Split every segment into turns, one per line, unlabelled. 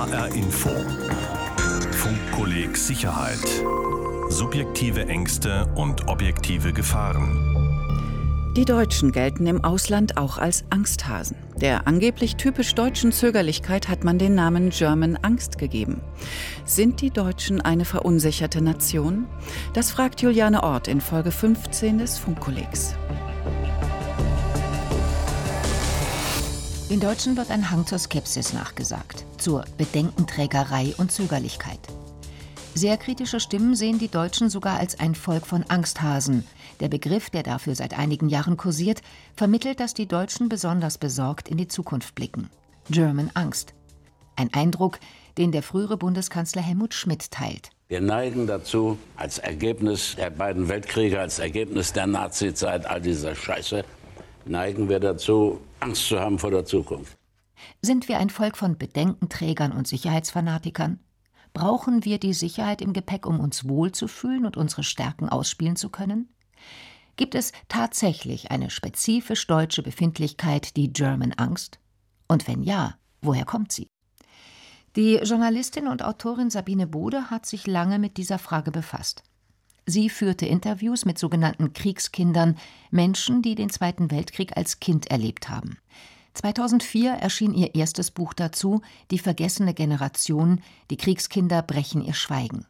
HR Info. Funkkolleg Sicherheit. Subjektive Ängste und objektive Gefahren.
Die Deutschen gelten im Ausland auch als Angsthasen. Der angeblich typisch deutschen Zögerlichkeit hat man den Namen German Angst gegeben. Sind die Deutschen eine verunsicherte Nation? Das fragt Juliane Ort in Folge 15 des Funkkollegs.
Den Deutschen wird ein Hang zur Skepsis nachgesagt, zur Bedenkenträgerei und Zögerlichkeit. Sehr kritische Stimmen sehen die Deutschen sogar als ein Volk von Angsthasen. Der Begriff, der dafür seit einigen Jahren kursiert, vermittelt, dass die Deutschen besonders besorgt in die Zukunft blicken. German Angst. Ein Eindruck, den der frühere Bundeskanzler Helmut Schmidt teilt.
Wir neigen dazu, als Ergebnis der beiden Weltkriege, als Ergebnis der Nazizeit, all dieser Scheiße, neigen wir dazu, Angst zu haben vor der Zukunft.
Sind wir ein Volk von Bedenkenträgern und Sicherheitsfanatikern? Brauchen wir die Sicherheit im Gepäck, um uns wohlzufühlen und unsere Stärken ausspielen zu können? Gibt es tatsächlich eine spezifisch deutsche Befindlichkeit, die German Angst? Und wenn ja, woher kommt sie? Die Journalistin und Autorin Sabine Bode hat sich lange mit dieser Frage befasst. Sie führte Interviews mit sogenannten Kriegskindern, Menschen, die den Zweiten Weltkrieg als Kind erlebt haben. 2004 erschien ihr erstes Buch dazu, Die vergessene Generation, die Kriegskinder brechen ihr Schweigen.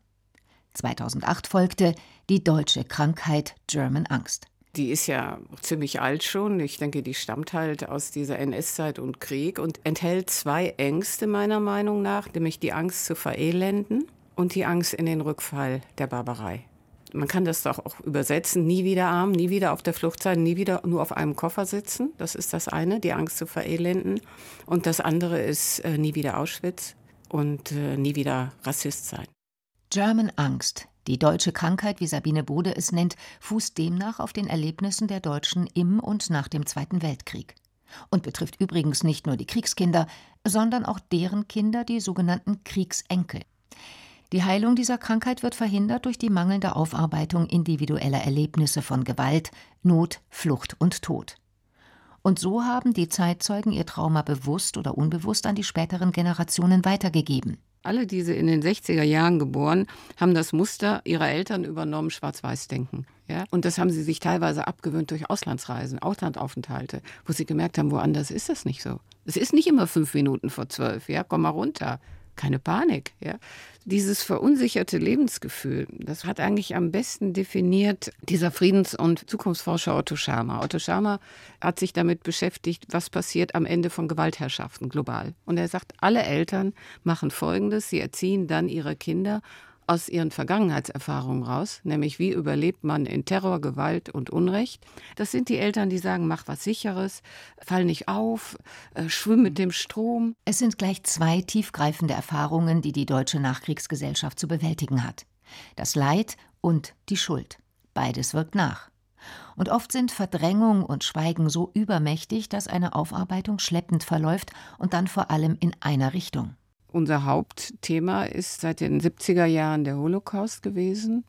2008 folgte Die deutsche Krankheit German Angst.
Die ist ja ziemlich alt schon. Ich denke, die stammt halt aus dieser NS-Zeit und Krieg und enthält zwei Ängste meiner Meinung nach, nämlich die Angst zu verelenden und die Angst in den Rückfall der Barbarei. Man kann das doch auch übersetzen, nie wieder arm, nie wieder auf der Flucht sein, nie wieder nur auf einem Koffer sitzen. Das ist das eine, die Angst zu verelenden. Und das andere ist nie wieder Auschwitz und nie wieder Rassist sein.
German Angst, die deutsche Krankheit, wie Sabine Bode es nennt, fußt demnach auf den Erlebnissen der Deutschen im und nach dem Zweiten Weltkrieg. Und betrifft übrigens nicht nur die Kriegskinder, sondern auch deren Kinder, die sogenannten Kriegsenkel. Die Heilung dieser Krankheit wird verhindert durch die mangelnde Aufarbeitung individueller Erlebnisse von Gewalt, Not, Flucht und Tod. Und so haben die Zeitzeugen ihr Trauma bewusst oder unbewusst an die späteren Generationen weitergegeben.
Alle diese in den 60er Jahren geboren, haben das Muster ihrer Eltern übernommen, Schwarz-Weiß-Denken. Ja? Und das haben sie sich teilweise abgewöhnt durch Auslandsreisen, Auslandaufenthalte, wo sie gemerkt haben, woanders ist das nicht so. Es ist nicht immer 5 Minuten vor 12, ja, komm mal runter. Keine Panik. Ja. Dieses verunsicherte Lebensgefühl, das hat eigentlich am besten definiert dieser Friedens- und Zukunftsforscher Otto Scharmer. Otto Scharmer hat sich damit beschäftigt, was passiert am Ende von Gewaltherrschaften global. Und er sagt, alle Eltern machen Folgendes, sie erziehen dann ihre Kinder aus ihren Vergangenheitserfahrungen raus, nämlich wie überlebt man in Terror, Gewalt und Unrecht. Das sind die Eltern, die sagen, mach was Sicheres, fall nicht auf, schwimm mit dem Strom.
Es sind gleich 2 tiefgreifende Erfahrungen, die die deutsche Nachkriegsgesellschaft zu bewältigen hat. Das Leid und die Schuld. Beides wirkt nach. Und oft sind Verdrängung und Schweigen so übermächtig, dass eine Aufarbeitung schleppend verläuft und dann vor allem in einer Richtung.
Unser Hauptthema ist seit den 70er Jahren der Holocaust gewesen.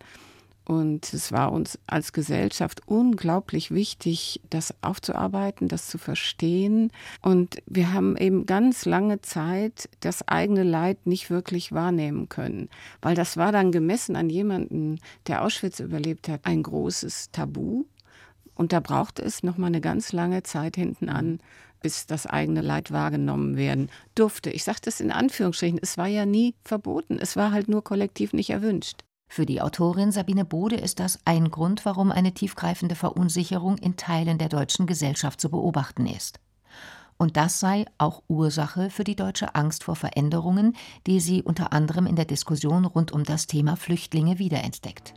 Und es war uns als Gesellschaft unglaublich wichtig, das aufzuarbeiten, das zu verstehen. Und wir haben eben ganz lange Zeit das eigene Leid nicht wirklich wahrnehmen können. Weil das war dann gemessen an jemanden, der Auschwitz überlebt hat, ein großes Tabu. Und da brauchte es noch mal eine ganz lange Zeit hinten an, bis das eigene Leid wahrgenommen werden durfte. Ich sage das in Anführungsstrichen, es war ja nie verboten, es war halt nur kollektiv nicht erwünscht.
Für die Autorin Sabine Bode ist das ein Grund, warum eine tiefgreifende Verunsicherung in Teilen der deutschen Gesellschaft zu beobachten ist. Und das sei auch Ursache für die deutsche Angst vor Veränderungen, die sie unter anderem in der Diskussion rund um das Thema Flüchtlinge wiederentdeckt.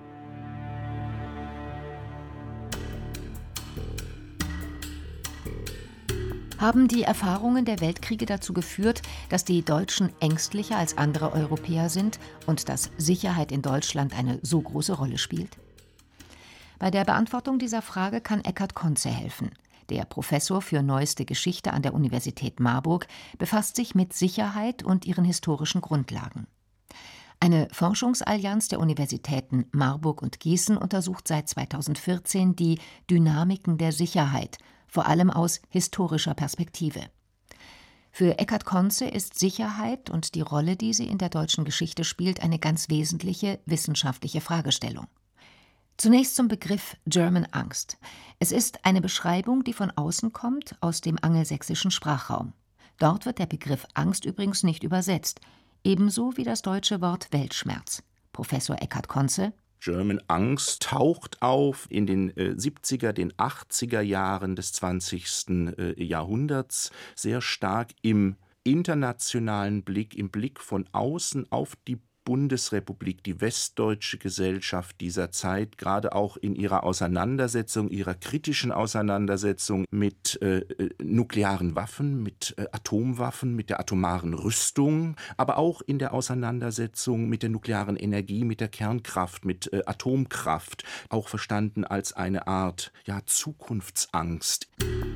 Haben die Erfahrungen der Weltkriege dazu geführt, dass die Deutschen ängstlicher als andere Europäer sind und dass Sicherheit in Deutschland eine so große Rolle spielt? Bei der Beantwortung dieser Frage kann Eckhard Conze helfen. Der Professor für Neueste Geschichte an der Universität Marburg befasst sich mit Sicherheit und ihren historischen Grundlagen. Eine Forschungsallianz der Universitäten Marburg und Gießen untersucht seit 2014 die Dynamiken der Sicherheit, vor allem aus historischer Perspektive. Für Eckhard Conze ist Sicherheit und die Rolle, die sie in der deutschen Geschichte spielt, eine ganz wesentliche wissenschaftliche Fragestellung. Zunächst zum Begriff German Angst. Es ist eine Beschreibung, die von außen kommt, aus dem angelsächsischen Sprachraum. Dort wird der Begriff Angst übrigens nicht übersetzt, ebenso wie das deutsche Wort Weltschmerz. Professor Eckhard Conze:
German Angst taucht auf in den 70er, den 80er Jahren des 20. Jahrhunderts sehr stark im internationalen Blick, im Blick von außen auf die Bundesrepublik, die westdeutsche Gesellschaft dieser Zeit, gerade auch in ihrer Auseinandersetzung, ihrer kritischen Auseinandersetzung mit nuklearen Waffen, mit Atomwaffen, mit der atomaren Rüstung, aber auch in der Auseinandersetzung mit der nuklearen Energie, mit der Kernkraft, mit Atomkraft, auch verstanden als eine Art Zukunftsangst.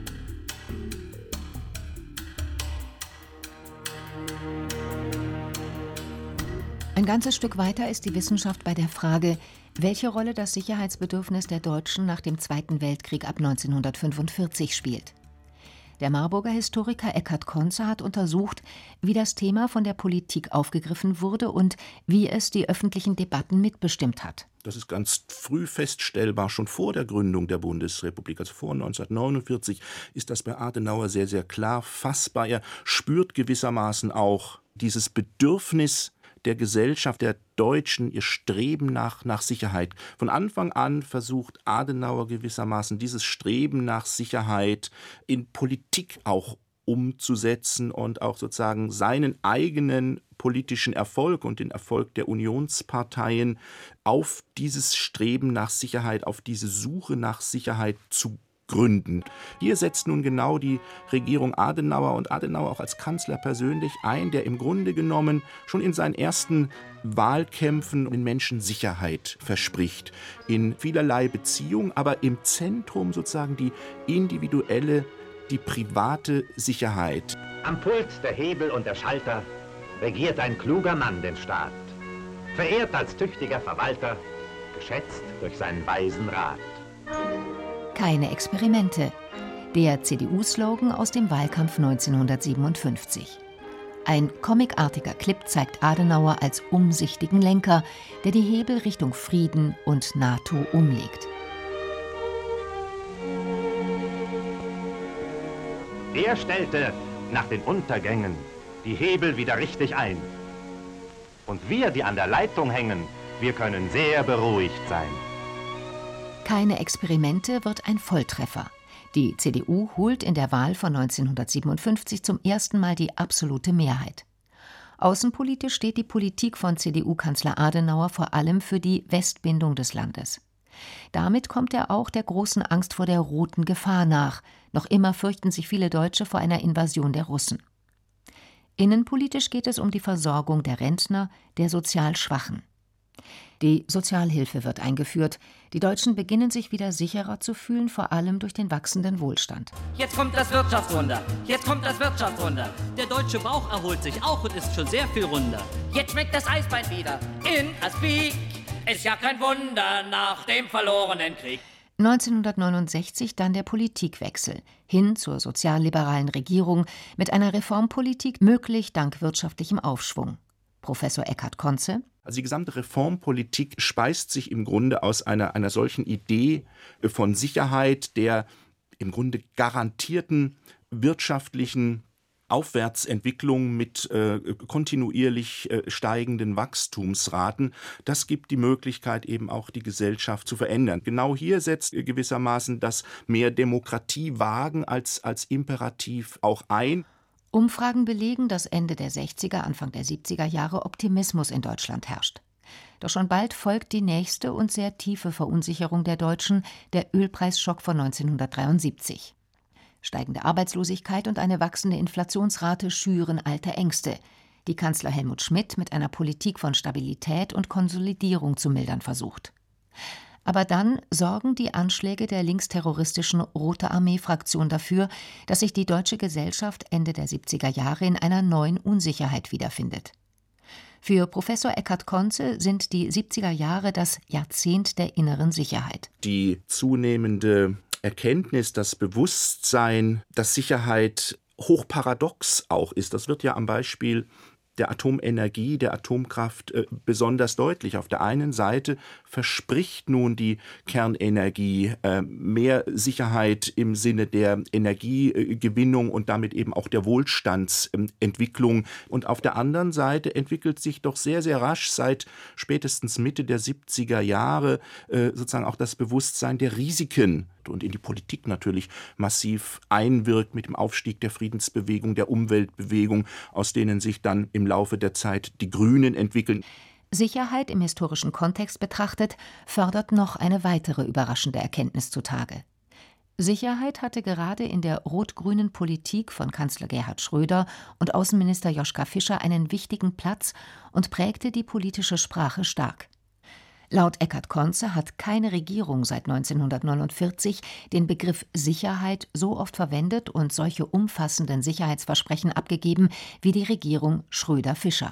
Ein ganzes Stück weiter ist die Wissenschaft bei der Frage, welche Rolle das Sicherheitsbedürfnis der Deutschen nach dem Zweiten Weltkrieg ab 1945 spielt. Der Marburger Historiker Eckhard Conze hat untersucht, wie das Thema von der Politik aufgegriffen wurde und wie es die öffentlichen Debatten mitbestimmt hat.
Das ist ganz früh feststellbar, schon vor der Gründung der Bundesrepublik, also vor 1949, ist das bei Adenauer sehr, sehr klar fassbar. Er spürt gewissermaßen auch dieses Bedürfnis der Gesellschaft, der Deutschen, ihr Streben nach Sicherheit. Von Anfang an versucht Adenauer gewissermaßen dieses Streben nach Sicherheit in Politik auch umzusetzen und auch sozusagen seinen eigenen politischen Erfolg und den Erfolg der Unionsparteien auf dieses Streben nach Sicherheit, auf diese Suche nach Sicherheit zu gründen. Hier setzt nun genau die Regierung Adenauer und Adenauer auch als Kanzler persönlich ein, der im Grunde genommen schon in seinen ersten Wahlkämpfen den Menschen Sicherheit verspricht. In vielerlei Beziehung, aber im Zentrum sozusagen die individuelle, die private Sicherheit.
Am Pult der Hebel und der Schalter regiert ein kluger Mann den Staat, verehrt als tüchtiger Verwalter, geschätzt durch seinen weisen Rat.
Keine Experimente. Der CDU-Slogan aus dem Wahlkampf 1957. Ein comicartiger Clip zeigt Adenauer als umsichtigen Lenker, der die Hebel Richtung Frieden und NATO umlegt.
Er stellte nach den Untergängen die Hebel wieder richtig ein. Und wir, die an der Leitung hängen, wir können sehr beruhigt sein.
Keine Experimente wird ein Volltreffer. Die CDU holt in der Wahl von 1957 zum ersten Mal die absolute Mehrheit. Außenpolitisch steht die Politik von CDU-Kanzler Adenauer vor allem für die Westbindung des Landes. Damit kommt er auch der großen Angst vor der roten Gefahr nach. Noch immer fürchten sich viele Deutsche vor einer Invasion der Russen. Innenpolitisch geht es um die Versorgung der Rentner, der sozial Schwachen. Die Sozialhilfe wird eingeführt. Die Deutschen beginnen sich wieder sicherer zu fühlen, vor allem durch den wachsenden Wohlstand.
Jetzt kommt das Wirtschaftswunder. Jetzt kommt das Wirtschaftswunder. Der deutsche Bauch erholt sich auch und ist schon sehr viel runder. Jetzt schmeckt das Eisbein wieder in Aspik. Ist ja kein Wunder nach dem verlorenen Krieg.
1969 dann der Politikwechsel hin zur sozialliberalen Regierung mit einer Reformpolitik, möglich dank wirtschaftlichem Aufschwung. Professor Eckhard Conze:
Also die gesamte Reformpolitik speist sich im Grunde aus einer solchen Idee von Sicherheit, der im Grunde garantierten wirtschaftlichen Aufwärtsentwicklung mit kontinuierlich steigenden Wachstumsraten. Das gibt die Möglichkeit, eben auch die Gesellschaft zu verändern. Genau hier setzt gewissermaßen das mehr Demokratie wagen als Imperativ auch ein.
Umfragen belegen, dass Ende der 60er, Anfang der 70er Jahre Optimismus in Deutschland herrscht. Doch schon bald folgt die nächste und sehr tiefe Verunsicherung der Deutschen, der Ölpreisschock von 1973. Steigende Arbeitslosigkeit und eine wachsende Inflationsrate schüren alte Ängste, die Kanzler Helmut Schmidt mit einer Politik von Stabilität und Konsolidierung zu mildern versucht. Aber dann sorgen die Anschläge der linksterroristischen Rote Armee-Fraktion dafür, dass sich die deutsche Gesellschaft Ende der 70er Jahre in einer neuen Unsicherheit wiederfindet. Für Professor Eckhard Conze sind die 70er Jahre das Jahrzehnt der inneren Sicherheit.
Die zunehmende Erkenntnis, das Bewusstsein, dass Sicherheit hochparadox auch ist. Das wird ja am Beispiel der Atomenergie, der Atomkraft besonders deutlich. Auf der einen Seite verspricht nun die Kernenergie mehr Sicherheit im Sinne der Energiegewinnung und damit eben auch der Wohlstandsentwicklung. Und auf der anderen Seite entwickelt sich doch sehr, sehr rasch seit spätestens Mitte der 70er Jahre sozusagen auch das Bewusstsein der Risiken und in die Politik natürlich massiv einwirkt mit dem Aufstieg der Friedensbewegung, der Umweltbewegung, aus denen sich dann im Laufe der Zeit die Grünen entwickeln.
Sicherheit im historischen Kontext betrachtet, fördert noch eine weitere überraschende Erkenntnis zutage. Sicherheit hatte gerade in der rot-grünen Politik von Kanzler Gerhard Schröder und Außenminister Joschka Fischer einen wichtigen Platz und prägte die politische Sprache stark. Laut Eckhard Conze hat keine Regierung seit 1949 den Begriff Sicherheit so oft verwendet und solche umfassenden Sicherheitsversprechen abgegeben wie die Regierung Schröder-Fischer.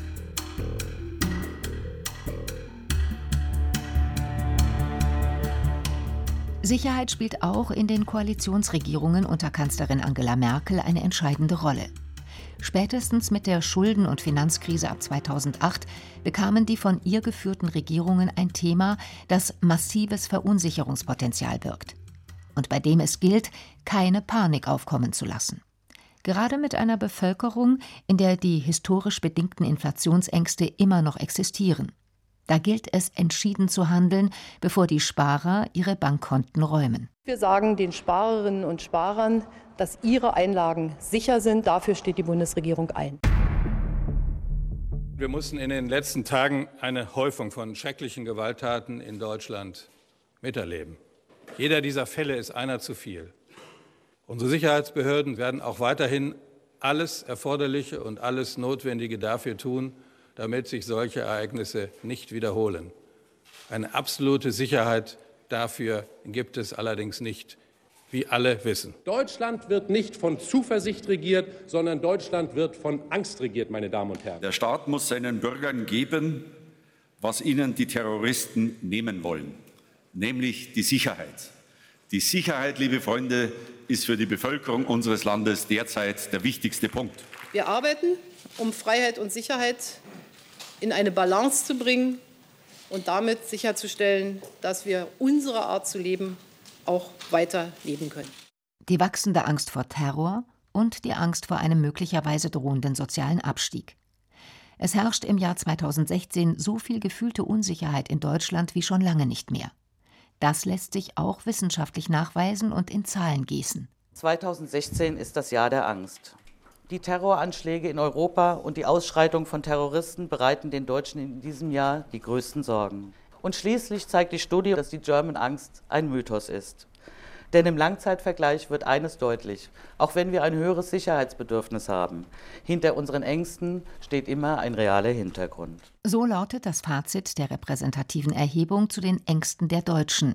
Sicherheit spielt auch in den Koalitionsregierungen unter Kanzlerin Angela Merkel eine entscheidende Rolle. Spätestens mit der Schulden- und Finanzkrise ab 2008 bekamen die von ihr geführten Regierungen ein Thema, das massives Verunsicherungspotenzial birgt und bei dem es gilt, keine Panik aufkommen zu lassen. Gerade mit einer Bevölkerung, in der die historisch bedingten Inflationsängste immer noch existieren. Da gilt es, entschieden zu handeln, bevor die Sparer ihre Bankkonten räumen.
Wir sagen den Sparerinnen und Sparern, dass ihre Einlagen sicher sind. Dafür steht die Bundesregierung ein.
Wir mussten in den letzten Tagen eine Häufung von schrecklichen Gewalttaten in Deutschland miterleben. Jeder dieser Fälle ist einer zu viel. Unsere Sicherheitsbehörden werden auch weiterhin alles Erforderliche und alles Notwendige dafür tun, damit sich solche Ereignisse nicht wiederholen. Eine absolute Sicherheit dafür gibt es allerdings nicht, wie alle wissen.
Deutschland wird nicht von Zuversicht regiert, sondern Deutschland wird von Angst regiert, meine Damen und Herren.
Der Staat muss seinen Bürgern geben, was ihnen die Terroristen nehmen wollen, nämlich die Sicherheit. Die Sicherheit, liebe Freunde, ist für die Bevölkerung unseres Landes derzeit der wichtigste Punkt.
Wir arbeiten, um Freiheit und Sicherheit in eine Balance zu bringen und damit sicherzustellen, dass wir unsere Art zu leben auch weiter leben können.
Die wachsende Angst vor Terror und die Angst vor einem möglicherweise drohenden sozialen Abstieg. Es herrscht im Jahr 2016 so viel gefühlte Unsicherheit in Deutschland wie schon lange nicht mehr. Das lässt sich auch wissenschaftlich nachweisen und in Zahlen gießen.
2016 ist das Jahr der Angst. Die Terroranschläge in Europa und die Ausschreitung von Terroristen bereiten den Deutschen in diesem Jahr die größten Sorgen. Und schließlich zeigt die Studie, dass die German Angst ein Mythos ist. Denn im Langzeitvergleich wird eines deutlich: Auch wenn wir ein höheres Sicherheitsbedürfnis haben, hinter unseren Ängsten steht immer ein realer Hintergrund.
So lautet das Fazit der repräsentativen Erhebung zu den Ängsten der Deutschen.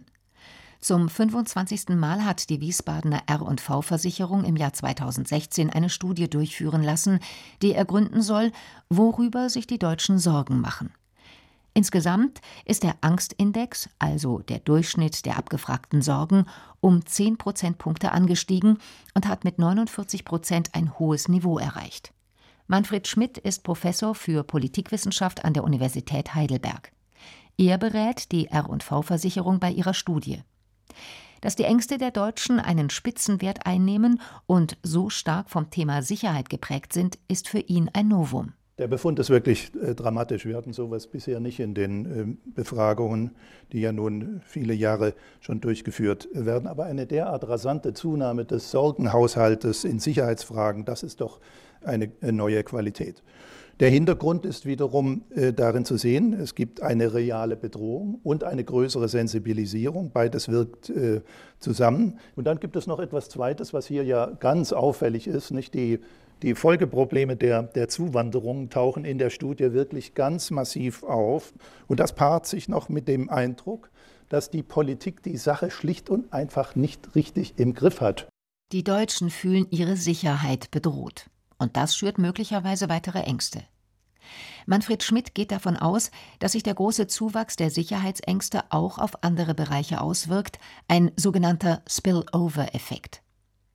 Zum 25. Mal hat die Wiesbadener R&V-Versicherung im Jahr 2016 eine Studie durchführen lassen, die ergründen soll, worüber sich die Deutschen Sorgen machen. Insgesamt ist der Angstindex, also der Durchschnitt der abgefragten Sorgen, um 10 Prozentpunkte angestiegen und hat mit 49% ein hohes Niveau erreicht. Manfred Schmidt ist Professor für Politikwissenschaft an der Universität Heidelberg. Er berät die R&V-Versicherung bei ihrer Studie. Dass die Ängste der Deutschen einen Spitzenwert einnehmen und so stark vom Thema Sicherheit geprägt sind, ist für ihn ein Novum.
Der Befund ist wirklich dramatisch. Wir hatten sowas bisher nicht in den Befragungen, die ja nun viele Jahre schon durchgeführt werden. Aber eine derart rasante Zunahme des Sorgenhaushaltes in Sicherheitsfragen, das ist doch eine neue Qualität. Der Hintergrund ist wiederum darin zu sehen, es gibt eine reale Bedrohung und eine größere Sensibilisierung. Beides wirkt zusammen. Und dann gibt es noch etwas Zweites, was hier ja ganz auffällig ist, nicht? Die Folgeprobleme der Zuwanderung tauchen in der Studie wirklich ganz massiv auf. Und das paart sich noch mit dem Eindruck, dass die Politik die Sache schlicht und einfach nicht richtig im Griff hat.
Die Deutschen fühlen ihre Sicherheit bedroht. Und das schürt möglicherweise weitere Ängste. Manfred Schmidt geht davon aus, dass sich der große Zuwachs der Sicherheitsängste auch auf andere Bereiche auswirkt, ein sogenannter Spillover-Effekt.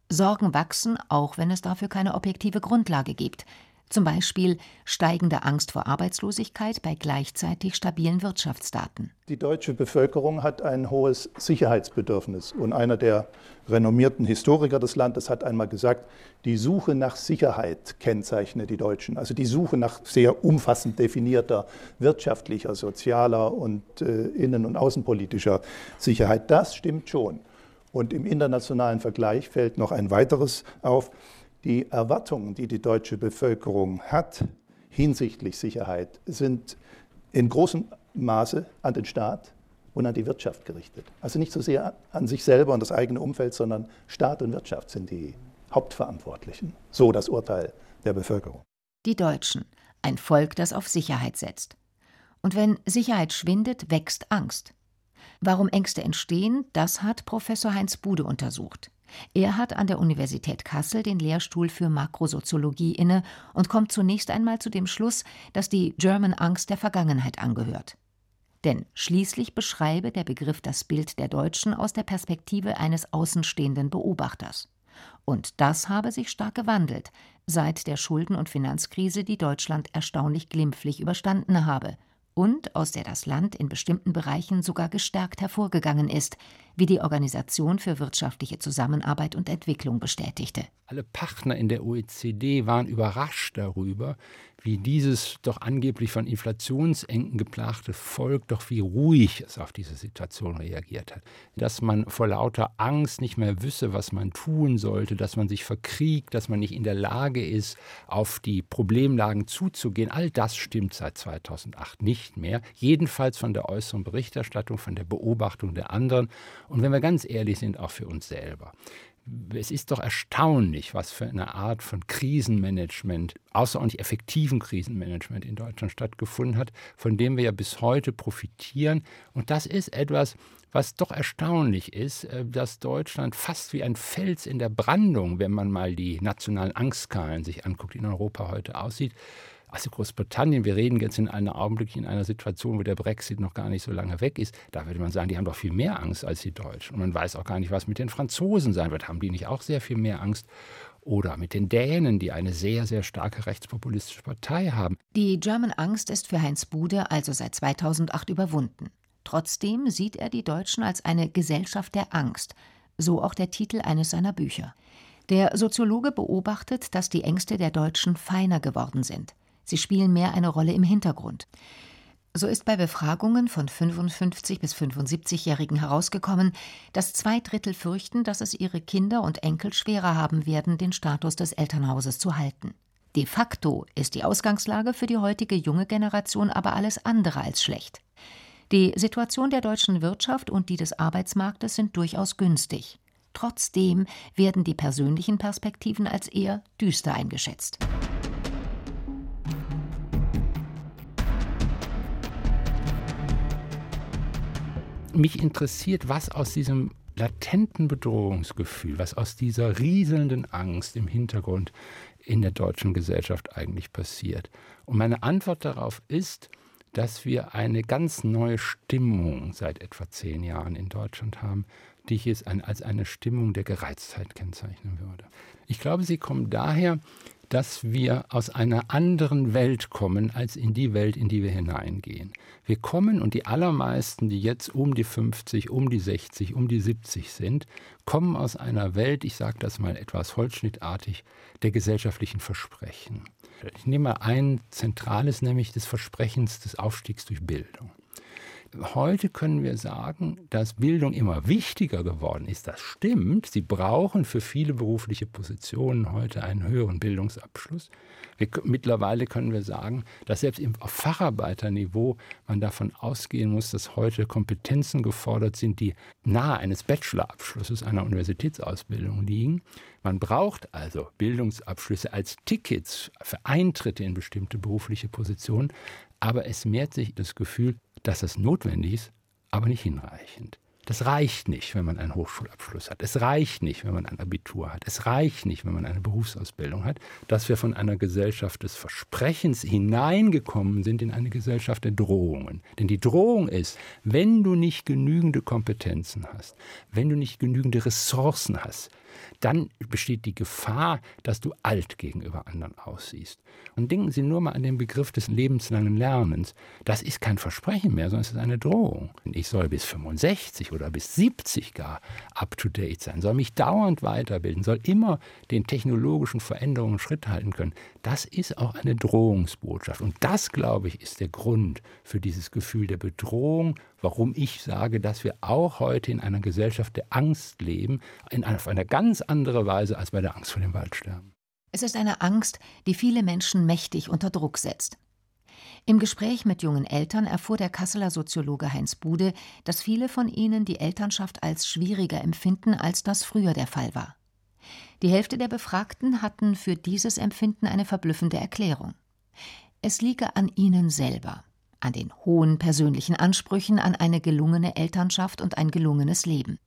Sorgen wachsen, auch wenn es dafür keine objektive Grundlage gibt. Zum Beispiel steigende Angst vor Arbeitslosigkeit bei gleichzeitig stabilen Wirtschaftsdaten.
Die deutsche Bevölkerung hat ein hohes Sicherheitsbedürfnis. Und einer der renommierten Historiker des Landes hat einmal gesagt, die Suche nach Sicherheit kennzeichne die Deutschen. Also die Suche nach sehr umfassend definierter wirtschaftlicher, sozialer und innen- und außenpolitischer Sicherheit. Das stimmt schon. Und im internationalen Vergleich fällt noch ein weiteres auf. Die Erwartungen, die die deutsche Bevölkerung hat hinsichtlich Sicherheit, sind in großem Maße an den Staat und an die Wirtschaft gerichtet. Also nicht so sehr an sich selber und das eigene Umfeld, sondern Staat und Wirtschaft sind die Hauptverantwortlichen. So das Urteil der Bevölkerung.
Die Deutschen, ein Volk, das auf Sicherheit setzt. Und wenn Sicherheit schwindet, wächst Angst. Warum Ängste entstehen, das hat Professor Heinz Bude untersucht. Er hat an der Universität Kassel den Lehrstuhl für Makrosoziologie inne und kommt zunächst einmal zu dem Schluss, dass die German Angst der Vergangenheit angehört. Denn schließlich beschreibe der Begriff das Bild der Deutschen aus der Perspektive eines außenstehenden Beobachters. Und das habe sich stark gewandelt, seit der Schulden- und Finanzkrise, die Deutschland erstaunlich glimpflich überstanden habe. Und aus der das Land in bestimmten Bereichen sogar gestärkt hervorgegangen ist, wie die Organisation für wirtschaftliche Zusammenarbeit und Entwicklung bestätigte.
Alle Partner in der OECD waren überrascht darüber, wie dieses doch angeblich von Inflationsenken geplagte Volk doch wie ruhig es auf diese Situation reagiert hat. Dass man vor lauter Angst nicht mehr wisse, was man tun sollte, dass man sich verkriegt, dass man nicht in der Lage ist, auf die Problemlagen zuzugehen, all das stimmt seit 2008 nicht mehr. Jedenfalls von der äußeren Berichterstattung, von der Beobachtung der anderen und wenn wir ganz ehrlich sind, auch für uns selber. Es ist doch erstaunlich, was für eine Art von Krisenmanagement, außerordentlich effektiven Krisenmanagement in Deutschland stattgefunden hat, von dem wir ja bis heute profitieren. Und das ist etwas, was doch erstaunlich ist, dass Deutschland fast wie ein Fels in der Brandung, wenn man mal die nationalen Angstskalen sich anguckt, in Europa heute aussieht. Also Großbritannien, wir reden jetzt in einer Situation, wo der Brexit noch gar nicht so lange weg ist, da würde man sagen, die haben doch viel mehr Angst als die Deutschen. Und man weiß auch gar nicht, was mit den Franzosen sein wird. Haben die nicht auch sehr viel mehr Angst? Oder mit den Dänen, die eine sehr, sehr starke rechtspopulistische Partei haben.
Die German Angst ist für Heinz Bude also seit 2008 überwunden. Trotzdem sieht er die Deutschen als eine Gesellschaft der Angst, so auch der Titel eines seiner Bücher. Der Soziologe beobachtet, dass die Ängste der Deutschen feiner geworden sind. Sie spielen mehr eine Rolle im Hintergrund. So ist bei Befragungen von 55- bis 75-Jährigen herausgekommen, dass 2/3 fürchten, dass es ihre Kinder und Enkel schwerer haben werden, den Status des Elternhauses zu halten. De facto ist die Ausgangslage für die heutige junge Generation aber alles andere als schlecht. Die Situation der deutschen Wirtschaft und die des Arbeitsmarktes sind durchaus günstig. Trotzdem werden die persönlichen Perspektiven als eher düster eingeschätzt.
Mich interessiert, was aus diesem latenten Bedrohungsgefühl, was aus dieser rieselnden Angst im Hintergrund in der deutschen Gesellschaft eigentlich passiert. Und meine Antwort darauf ist, dass wir eine ganz neue Stimmung seit etwa 10 Jahren in Deutschland haben, die ich jetzt als eine Stimmung der Gereiztheit kennzeichnen würde. Ich glaube, sie kommen daher, dass wir aus einer anderen Welt kommen, als in die Welt, in die wir hineingehen. Wir kommen, und die allermeisten, die jetzt um die 50, um die 60, um die 70 sind, kommen aus einer Welt, ich sage das mal etwas holzschnittartig, der gesellschaftlichen Versprechen. Ich nehme mal ein zentrales, nämlich des Versprechens des Aufstiegs durch Bildung. Heute können wir sagen, dass Bildung immer wichtiger geworden ist. Das stimmt. Sie brauchen für viele berufliche Positionen heute einen höheren Bildungsabschluss. Mittlerweile können wir sagen, dass selbst auf Facharbeiterniveau man davon ausgehen muss, dass heute Kompetenzen gefordert sind, die nahe eines Bachelorabschlusses einer Universitätsausbildung liegen. Man braucht also Bildungsabschlüsse als Tickets für Eintritte in bestimmte berufliche Positionen. Aber es mehrt sich das Gefühl, dass es notwendig ist, aber nicht hinreichend. Das reicht nicht, wenn man einen Hochschulabschluss hat. Es reicht nicht, wenn man ein Abitur hat. Es reicht nicht, wenn man eine Berufsausbildung hat, dass wir von einer Gesellschaft des Versprechens hineingekommen sind in eine Gesellschaft der Drohungen. Denn die Drohung ist, wenn du nicht genügende Kompetenzen hast, wenn du nicht genügende Ressourcen hast, dann besteht die Gefahr, dass du alt gegenüber anderen aussiehst. Und denken Sie nur mal an den Begriff des lebenslangen Lernens. Das ist kein Versprechen mehr, sondern es ist eine Drohung. Ich soll bis 65 oder bis 70 gar up-to-date sein, soll mich dauernd weiterbilden, soll immer den technologischen Veränderungen Schritt halten können. Das ist auch eine Drohungsbotschaft. Und das, glaube ich, ist der Grund für dieses Gefühl der Bedrohung, warum ich sage, dass wir auch heute in einer Gesellschaft der Angst leben, auf eine ganz andere Weise als bei der Angst vor dem Waldsterben.
Es ist eine Angst, die viele Menschen mächtig unter Druck setzt. Im Gespräch mit jungen Eltern erfuhr der Kasseler Soziologe Heinz Bude, dass viele von ihnen die Elternschaft als schwieriger empfinden, als das früher der Fall war. Die Hälfte der Befragten hatten für dieses Empfinden eine verblüffende Erklärung. Es liege an ihnen selber, an den hohen persönlichen Ansprüchen an eine gelungene Elternschaft und ein gelungenes Leben.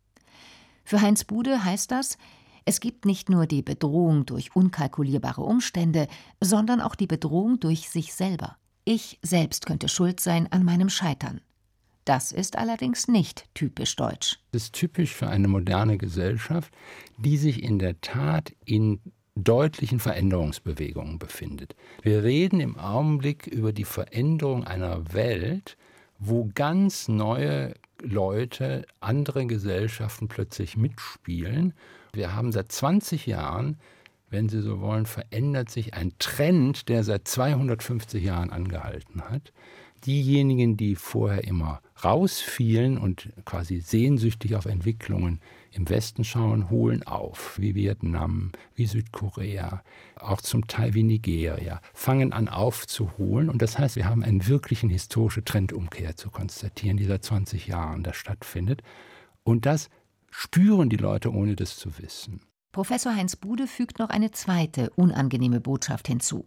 Für Heinz Bude heißt das, es gibt nicht nur die Bedrohung durch unkalkulierbare Umstände, sondern auch die Bedrohung durch sich selber. Ich selbst könnte schuld sein an meinem Scheitern. Das ist allerdings nicht typisch deutsch.
Das ist typisch für eine moderne Gesellschaft, die sich in der Tat in deutlichen Veränderungsbewegungen befindet. Wir reden im Augenblick über die Veränderung einer Welt, wo ganz neue Leute, andere Gesellschaften plötzlich mitspielen. Wir haben seit 20 Jahren, wenn Sie so wollen, verändert sich ein Trend, der seit 250 Jahren angehalten hat. Diejenigen, die vorher immer rausfielen und quasi sehnsüchtig auf Entwicklungen im Westen schauen, holen auf, wie Vietnam, wie Südkorea, auch zum Teil wie Nigeria, fangen an aufzuholen. Und das heißt, wir haben eine wirkliche historische Trendumkehr zu konstatieren, die seit 20 Jahren da stattfindet. Und das spüren die Leute, ohne das zu wissen.
Professor Heinz Bude fügt noch eine zweite, unangenehme Botschaft hinzu.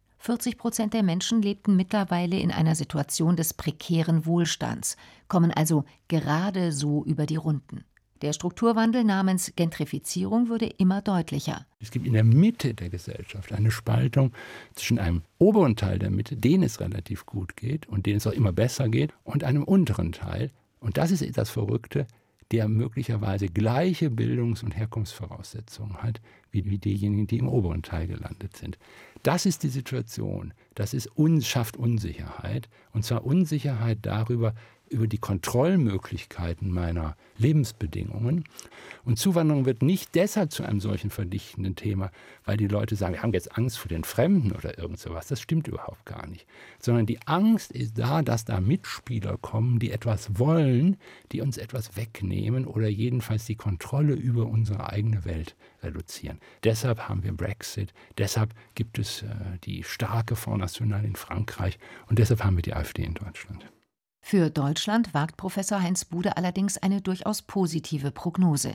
40% der Menschen lebten mittlerweile in einer Situation des prekären Wohlstands, kommen also gerade so über die Runden. Der Strukturwandel namens Gentrifizierung würde immer deutlicher.
Es gibt in der Mitte der Gesellschaft eine Spaltung zwischen einem oberen Teil der Mitte, denen es relativ gut geht und denen es auch immer besser geht, und einem unteren Teil. Und das ist das Verrückte, der möglicherweise gleiche Bildungs- und Herkunftsvoraussetzungen hat wie diejenigen, die im oberen Teil gelandet sind. Das ist die Situation. Das schafft Unsicherheit. Und zwar Unsicherheit darüber, über die Kontrollmöglichkeiten meiner Lebensbedingungen. Und Zuwanderung wird nicht deshalb zu einem solchen verdichtenden Thema, weil die Leute sagen, wir haben jetzt Angst vor den Fremden oder irgend sowas. Das stimmt überhaupt gar nicht. Sondern die Angst ist da, dass da Mitspieler kommen, die etwas wollen, die uns etwas wegnehmen oder jedenfalls die Kontrolle über unsere eigene Welt reduzieren. Deshalb haben wir Brexit, deshalb gibt es die starke Front National in Frankreich und deshalb haben wir die AfD in Deutschland.
Für Deutschland wagt Professor Heinz Bude allerdings eine durchaus positive Prognose.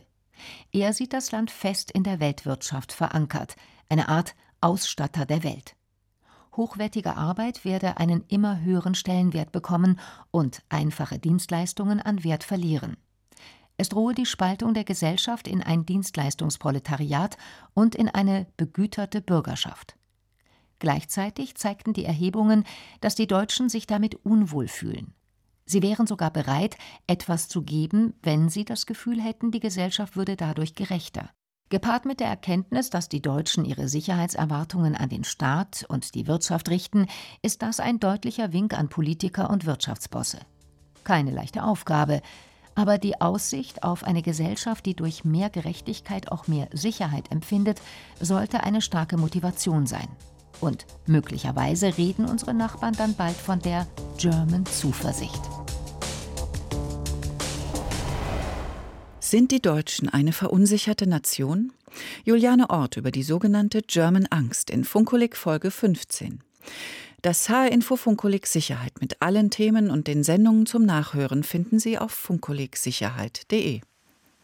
Er sieht das Land fest in der Weltwirtschaft verankert, eine Art Ausstatter der Welt. Hochwertige Arbeit werde einen immer höheren Stellenwert bekommen und einfache Dienstleistungen an Wert verlieren. Es drohe die Spaltung der Gesellschaft in ein Dienstleistungsproletariat und in eine begüterte Bürgerschaft. Gleichzeitig zeigten die Erhebungen, dass die Deutschen sich damit unwohl fühlen. Sie wären sogar bereit, etwas zu geben, wenn sie das Gefühl hätten, die Gesellschaft würde dadurch gerechter. Gepaart mit der Erkenntnis, dass die Deutschen ihre Sicherheitserwartungen an den Staat und die Wirtschaft richten, ist das ein deutlicher Wink an Politiker und Wirtschaftsbosse. Keine leichte Aufgabe, aber die Aussicht auf eine Gesellschaft, die durch mehr Gerechtigkeit auch mehr Sicherheit empfindet, sollte eine starke Motivation sein. Und möglicherweise reden unsere Nachbarn dann bald von der German Zuversicht.
Sind die Deutschen eine verunsicherte Nation? Juliane Orth über die sogenannte German Angst in Funkulik Folge 15. Das HR-Info Funkulik Sicherheit mit allen Themen und den Sendungen zum Nachhören finden Sie auf funkuliksicherheit.de.